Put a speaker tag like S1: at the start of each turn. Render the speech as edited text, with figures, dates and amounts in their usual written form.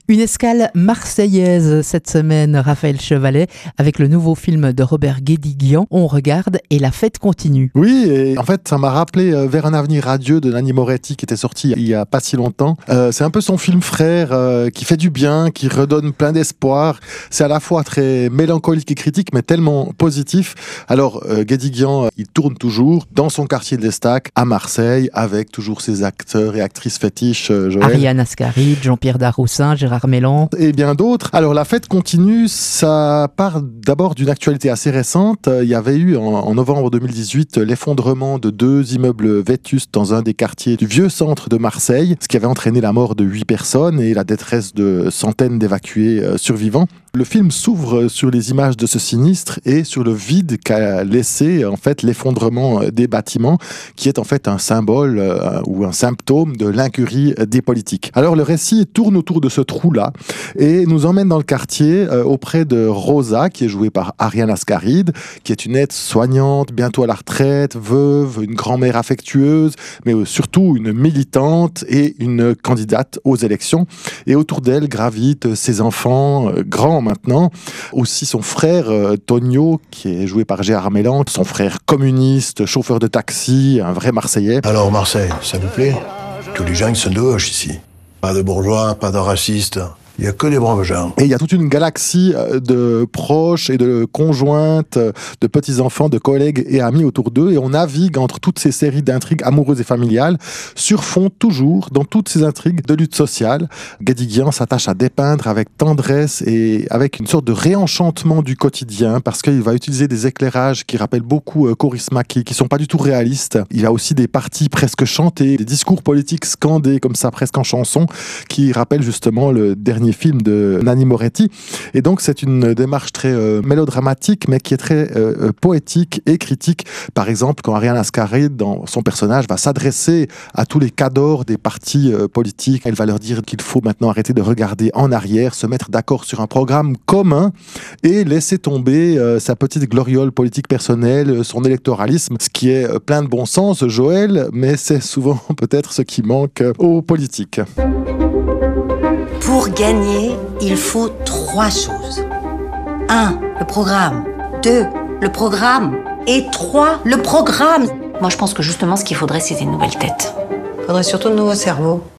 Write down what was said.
S1: Une escale marseillaise cette semaine, Raphaël Chevalet, avec le nouveau film de Robert Guédiguian. On regarde et la fête continue.
S2: Oui, et en fait, ça m'a rappelé Vers un avenir radieux de Nanni Moretti qui était sorti il y a pas si longtemps. C'est un peu son film frère qui fait du bien, qui redonne plein d'espoir. C'est à la fois très mélancolique et critique, mais tellement positif. Alors, Guédiguian, il tourne toujours dans son quartier de l'Estaque, à Marseille, avec toujours ses acteurs et actrices fétiches. Joël.
S1: Ariane Ascaride, Jean-Pierre Daroussin, Gérard Mélan.
S2: Et bien d'autres. Alors la fête continue, ça part d'abord d'une actualité assez récente. Il y avait eu en novembre 2018 l'effondrement de 2 immeubles vétustes dans un des quartiers du vieux centre de Marseille, ce qui avait entraîné la mort de 8 personnes et la détresse de centaines d'évacués survivants. Le film s'ouvre sur les images de ce sinistre et sur le vide qu'a laissé en fait l'effondrement des bâtiments, qui est en fait un symbole ou un symptôme de l'incurie des politiques. Alors le récit tourne autour de ce trou-là et nous emmène dans le quartier auprès de Rosa, qui est jouée par Ariane Ascaride, qui est une aide-soignante, bientôt à la retraite, veuve, une grand-mère affectueuse, mais surtout une militante et une candidate aux élections. Et autour d'elle gravitent ses enfants, grands maintenant, aussi son frère Tonio, qui est joué par Gérard Mélan, son frère communiste, chauffeur de taxi, un vrai Marseillais.
S3: Alors Marseille, ça vous plaît? Tous les gens ils sont de gauche ici. Pas de bourgeois, pas de racistes. Il n'y a que des braves gens.
S2: Et il y a toute une galaxie de proches et de conjointes, de petits-enfants, de collègues et amis autour d'eux. Et on navigue entre toutes ces séries d'intrigues amoureuses et familiales, sur fond toujours, dans toutes ces intrigues de lutte sociale. Guédiguian s'attache à dépeindre avec tendresse et avec une sorte de réenchantement du quotidien, parce qu'il va utiliser des éclairages qui rappellent beaucoup Kaurismäki, qui sont pas du tout réalistes. Il y a aussi des parties presque chantées, des discours politiques scandés comme ça, presque en chanson, qui rappellent justement le dernier film de Nanni Moretti. Et donc c'est une démarche très mélodramatique, mais qui est très poétique et critique. Par exemple, quand Ariane Ascaride, dans son personnage, va s'adresser à tous les cadors des partis politiques, elle va leur dire qu'il faut maintenant arrêter de regarder en arrière, se mettre d'accord sur un programme commun et laisser tomber sa petite gloriole politique personnelle, son électoralisme, ce qui est plein de bon sens, Joël, mais c'est souvent peut-être ce qui manque aux politiques.
S4: Pour gagner, il faut 3 choses. 1, le programme. 2, le programme. Et 3, le programme. Moi, je pense que justement, ce qu'il faudrait, c'est des nouvelles têtes.
S5: Faudrait surtout de nouveaux cerveaux.